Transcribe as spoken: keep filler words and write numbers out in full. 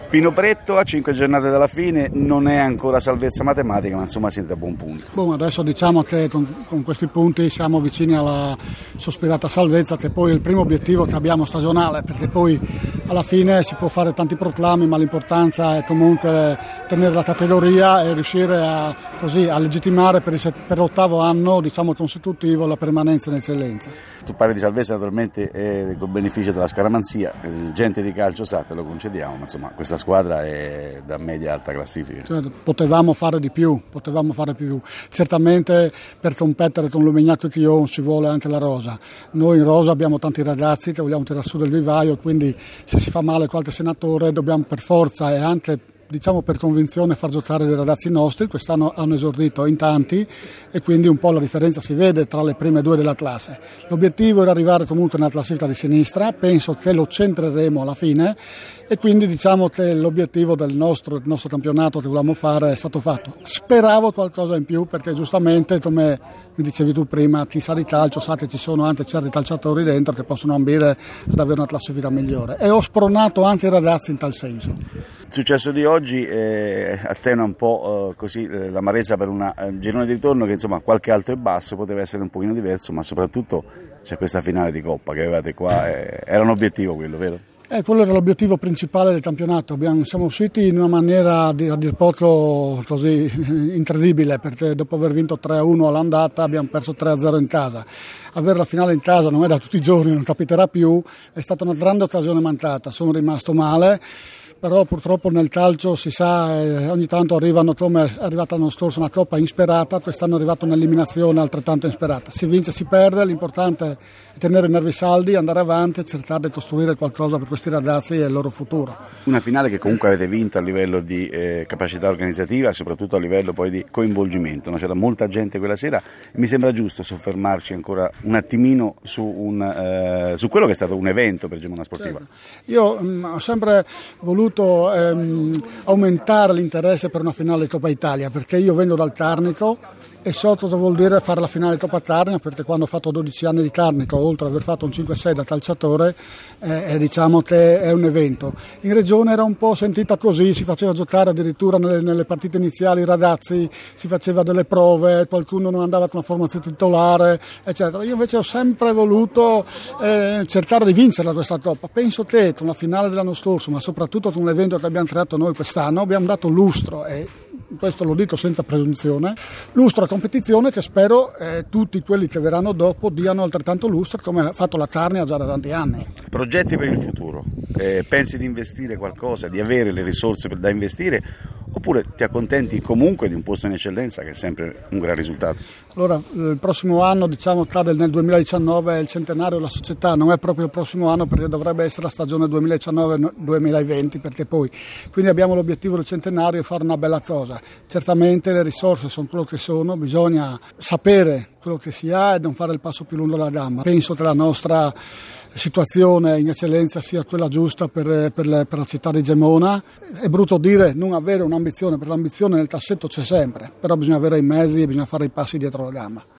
Pino Pretto, a cinque giornate dalla fine, non è ancora salvezza matematica, ma insomma siete a buon punto. Boh, adesso diciamo che con, con questi punti siamo vicini alla sospirata salvezza, che poi è il primo obiettivo che abbiamo stagionale, perché poi alla fine si può fare tanti proclami, ma l'importanza è comunque tenere la categoria e riuscire a, così, a legittimare per, il, per l'ottavo anno, diciamo, consecutivo la permanenza in eccellenza. Tu parli di salvezza naturalmente eh, col beneficio della scaramanzia, gente di calcio sa, te lo concediamo, ma insomma questa squadra è da media alta classifica. Certo, potevamo fare di più, potevamo fare più. Certamente per competere con l'Omegnato Tion ci vuole anche la rosa. Noi in rosa abbiamo tanti ragazzi che vogliamo tirare su del vivaio, quindi se si fa male qualche senatore dobbiamo per forza e anche diciamo per convinzione far giocare dei ragazzi nostri. Quest'anno hanno esordito in tanti e quindi un po' la differenza si vede tra le prime due della classe. L'obiettivo era arrivare comunque nella classifica di sinistra, penso che lo centreremo alla fine e quindi diciamo che l'obiettivo del nostro, del nostro campionato che volevamo fare è stato fatto. Speravo qualcosa in più perché giustamente, come mi dicevi tu prima, chi sa di calcio sa che ci sono anche certi calciatori dentro che possono ambire ad avere una classifica migliore e ho spronato anche i ragazzi in tal senso. Il successo di oggi eh, attenua un po' eh, così eh, l'amarezza per un eh, girone di ritorno che insomma qualche alto e basso poteva essere un pochino diverso, ma soprattutto c'è questa finale di Coppa che avevate qua, eh, era un obiettivo quello, vero? Eh, quello era l'obiettivo principale del campionato. Abbiamo, siamo usciti in una maniera a dir poco così incredibile, perché dopo aver vinto tre a uno all'andata abbiamo perso tre a zero in casa. Avere la finale in casa non è da tutti i giorni, non capiterà più, è stata una grande occasione mancata, sono rimasto male. Però purtroppo nel calcio si sa, eh, ogni tanto arrivano, come è arrivata l'anno scorso una coppa insperata, quest'anno è arrivata un'eliminazione altrettanto insperata. Si vince, si perde, l'importante è tenere i nervi saldi, andare avanti e cercare di costruire qualcosa per questi ragazzi e il loro futuro. Una finale che comunque avete vinto a livello di eh, capacità organizzativa e soprattutto a livello poi di coinvolgimento, no? C'era molta gente quella sera e mi sembra giusto soffermarci ancora un attimino su, un, eh, su quello che è stato un evento per Gemona Sportiva. Certo. Io mh, ho sempre voluto Ehm, aumentare l'interesse per una finale di Coppa Italia, perché io vengo dal Carnico e so cosa vuol dire fare la finale di Coppa Carnia, perché quando ho fatto dodici anni di Carnico, oltre ad aver fatto un cinque sei da calciatore, eh, diciamo che è un evento. In regione era un po' sentita così, si faceva giocare addirittura nelle, nelle partite iniziali i ragazzi, si faceva delle prove, qualcuno non andava con una formazione titolare, eccetera. Io invece ho sempre voluto eh, cercare di vincerla questa Coppa. Penso che con la finale dell'anno scorso, ma soprattutto con l'evento che abbiamo creato noi quest'anno, abbiamo dato lustro e questo lo dico senza presunzione, lustro a competizione che spero eh, tutti quelli che verranno dopo diano altrettanto lustro come ha fatto la Carnia già da tanti anni. Progetti per il futuro? Eh, pensi di investire qualcosa, di avere le risorse da investire oppure ti accontenti comunque di un posto in eccellenza che è sempre un gran risultato? Allora, il prossimo anno, diciamo cade nel duemiladiciannove, è il centenario della società, non è proprio il prossimo anno perché dovrebbe essere la stagione duemiladiciannove duemilaventi, perché poi quindi abbiamo l'obiettivo del centenario e fare una bella cosa. Certamente le risorse sono quello che sono, bisogna sapere quello che si ha e non fare il passo più lungo della gamba. Penso che la nostra situazione in eccellenza sia quella giusta per, per, le, per la città di Gemona. È brutto dire non avere un'ambizione, perché l'ambizione nel tassetto c'è sempre, però bisogna avere i mezzi e bisogna fare i passi dietro la gamba.